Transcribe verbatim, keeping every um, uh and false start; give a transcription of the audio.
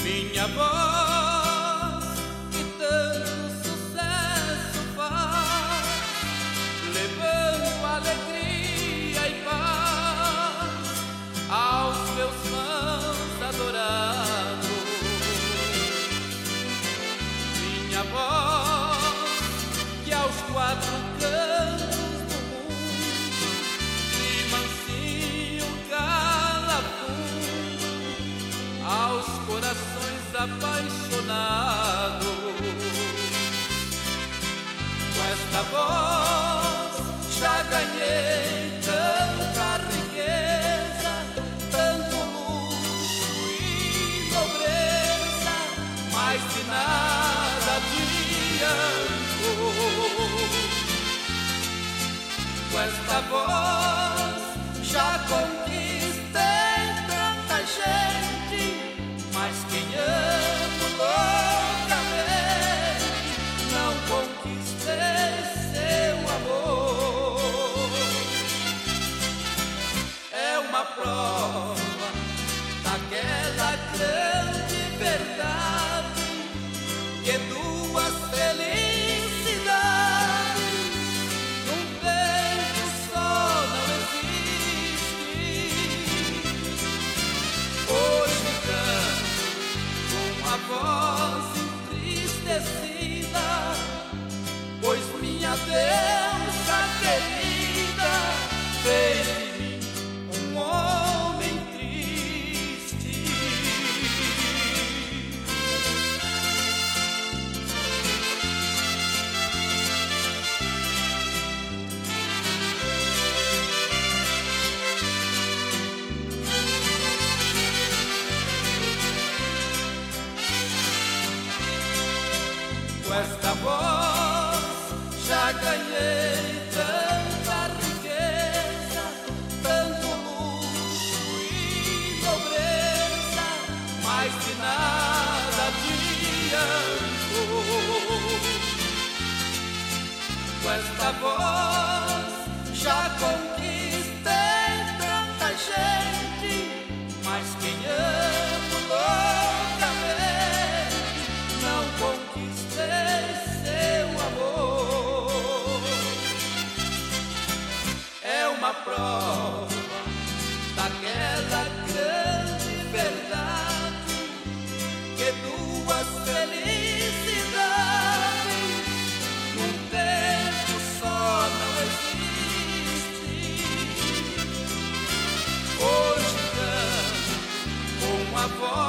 minha voz que tanto sucesso faz, levando alegria e paz aos meus fãs adorados. Minha voz que aos quatro cantos do mundo de mansinho cala fundo aos corações apaixonados. Com esta voz já ganhei tanta riqueza, tanto luxo e nobreza, mas que nada adiantou. Com esta voz já conquistei tanta gente, mas quem amo loucamente não conquistei seu amor. É uma prova daquela grande verdade que duas felicidades num peito só não existe. Hoje canto com a voz entristecida, pois minha deusa querida fez de mim um homem triste. Com esta voz já ganhei tanta riqueza, tanto luxo e nobreza, mas de nada adiantou. Com esta voz já conquistei tanta gente, mas quem amo loucamente não conquistei seu amor. É uma prova daquela grande verdade que duas felicidades num tempo só não existe. Hoje canto com a voz